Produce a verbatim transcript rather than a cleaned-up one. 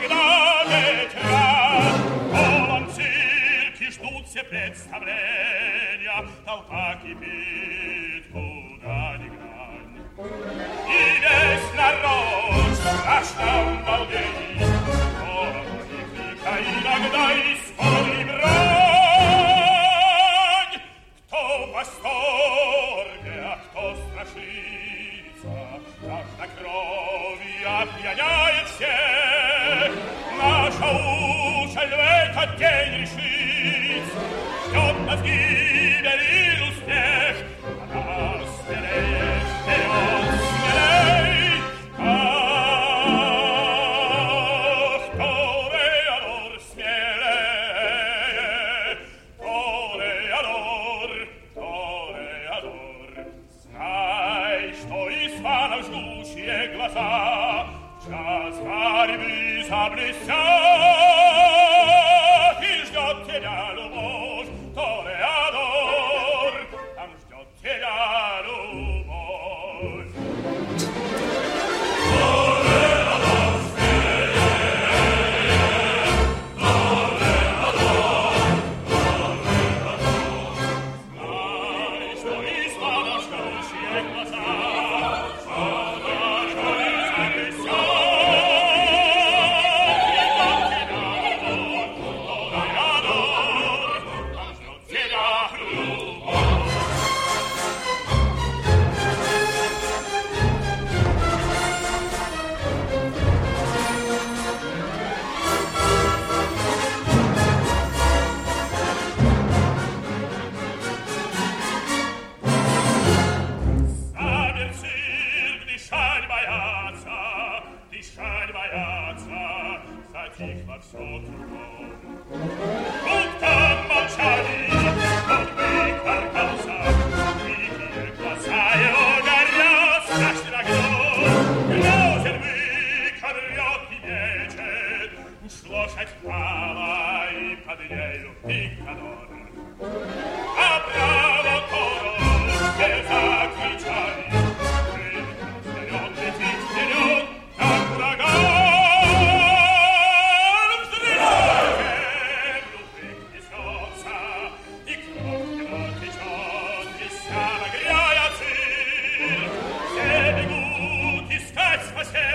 когда ветра. Полон цирки, ждут все представления. Толпа кипит, куда ни глянь. И весь народ в страшном волнении. О, а иногда и спор и брань. Кто в восторге, а кто страшится, жаждокровие опьяняет всех. Наша участь в этот день решить, ждет нас гибель и успех. А нас смелее, вперед, смелей. Ах, Тореадор, смелее, Тореадор, Тореадор. Знай, что из фанов жгучие глаза в час борьбы заблестят, и ждет тебя любовь, Тореадор, там ждет тебя любовь. Тореадор, смелее, Тореадор, Тореадор. Знай, что из фанов жгучие глаза в час борьбы затихло все кругом. Тут там молчали, тот бык ворвался, дикие глаза его горят страшным огнем. Грозен бык, он рёт и мечет, уж лошадь впала, и под нею пикадор. А право король все закричали, вперед, летит вперед, как ураган. Спасение!